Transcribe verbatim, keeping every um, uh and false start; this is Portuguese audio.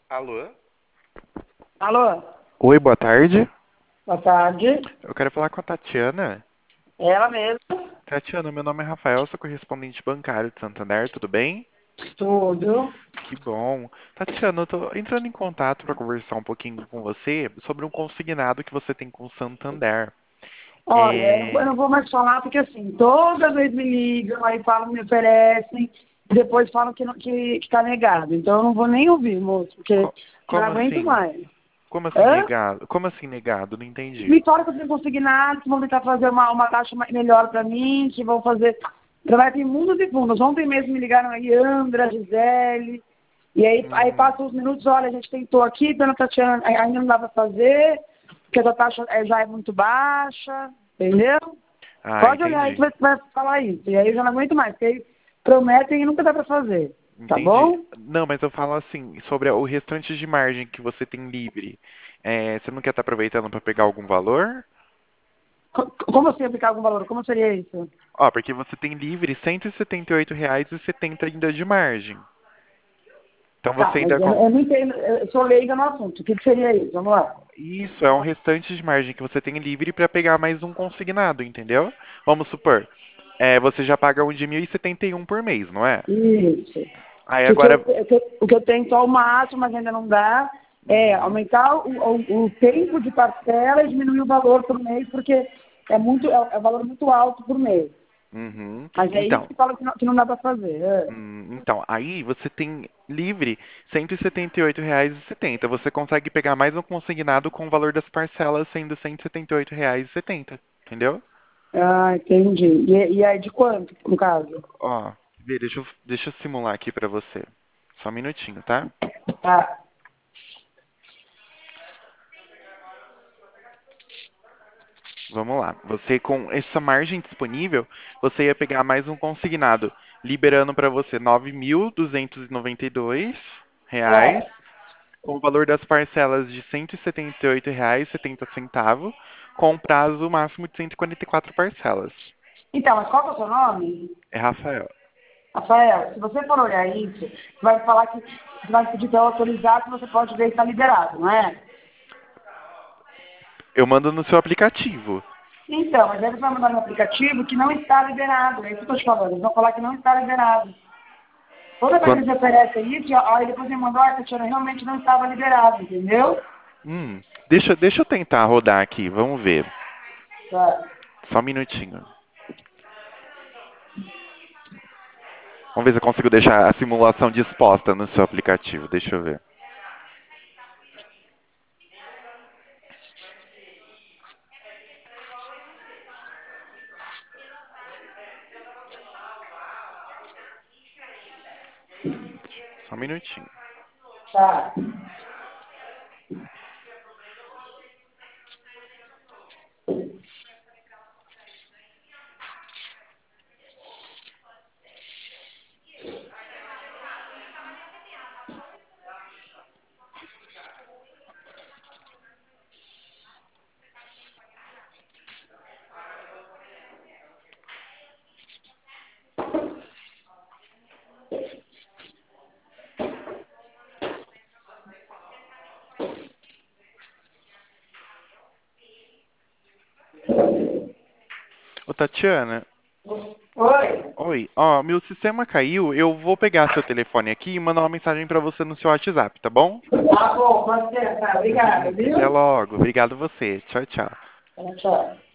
Alô? Alô, Oi, boa tarde. boa tarde. Eu quero falar com a Tatiana. Ela mesma, Tatiana, meu nome é Rafael, sou correspondente bancário de Santander, tudo bem? tudo. Que bom. Tatiana, eu tô entrando em contato para conversar um pouquinho com você sobre um consignado que você tem com o Santander. Olha, eu não, vou eu não É... vou mais falar porque assim, toda vez me ligam, aí falam, me oferecem, e depois falam que, não, que, que tá negado. Então eu não vou nem ouvir, moço, porque co- eu não Como aguento assim? mais. Como assim Hã? negado? Como assim negado? Não entendi. Me fala que eu tenho consignado, que vão tentar fazer uma, uma taxa ma- melhor para mim, que vão fazer. Trabalhar em mundos e fundos. Ontem mesmo me ligaram aí, Andra, Gisele. E aí, aí Hum, passam os minutos, olha, a gente tentou aqui, dona Tatiana, ai- ainda não dá para fazer, porque a taxa é- já é muito baixa, entendeu? ah, Pode olhar aí que entendi. vai, vai falar isso. E aí eu já não aguento mais, porque aí prometem e nunca dá para fazer. Tá Entendi. bom? Não, mas eu falo assim, sobre o restante de margem que você tem livre. É, você não quer estar aproveitando para pegar algum valor? Co- Como assim aplicar algum valor? Como seria isso? Ó, porque você tem livre cento e setenta e oito reais e setenta ainda de margem. Então Tá, você mas ainda eu, con- eu não entendo, eu sou leiga no assunto. O que, que seria isso? Vamos lá. Isso é um restante de margem que você tem livre para pegar mais um consignado, entendeu? Vamos supor, é, você já paga um de mil e setenta e um por mês, não é? Isso. Aí Que o, que eu, agora, o que eu o que eu tento ao máximo, mas ainda não dá, é uhum, aumentar o, o, o tempo de parcela e diminuir o valor por mês, porque é muito é, é um valor muito alto por mês. uhum. Mas é isso Então, que fala que não, que não dá para fazer. É. hum, então, aí você tem livre cento e setenta e oito reais e setenta. Você consegue pegar mais um consignado com o valor das parcelas sendo cento e setenta e oito reais e setenta, entendeu? Ah, entendi. E, e aí de quanto, no caso? Ó, vê, deixa eu, deixa eu simular aqui pra você. Só um minutinho, tá? Tá. Vamos lá. Você com essa margem disponível, você ia pegar mais um consignado, liberando para você nove mil duzentos e noventa e dois reais, É. com o valor das parcelas de cento e setenta e oito reais e setenta centavos, com um prazo máximo de cento e quarenta e quatro parcelas. Então, mas qual que é o seu nome? É Rafael. Rafael, se você for olhar isso, você vai falar que você vai pedir para autorizar que você pode ver se está liberado, não é? Eu mando no seu aplicativo. Então, mas aí você vai mandar no aplicativo que não está liberado. É isso que eu estou te falando. Eles vão falar que não está liberado. Toda vez que Quan- eles oferecem isso, aí depois ele mandou, ah, Tatiana, realmente não estava liberado, entendeu? Hum, deixa, deixa eu tentar rodar aqui, vamos ver. Tá. Só um minutinho. Vamos ver se eu consigo deixar a simulação disposta no seu aplicativo. Deixa eu ver. Só um minutinho. Tá. Ô, Tatiana, Oi. oi. Ó, meu sistema caiu. Eu vou pegar seu telefone aqui e mandar uma mensagem pra você no seu WhatsApp, tá bom? Tá bom, pode ser, tá. Obrigada, Até viu? logo. Obrigado você. Tchau, tchau. Tchau, tchau.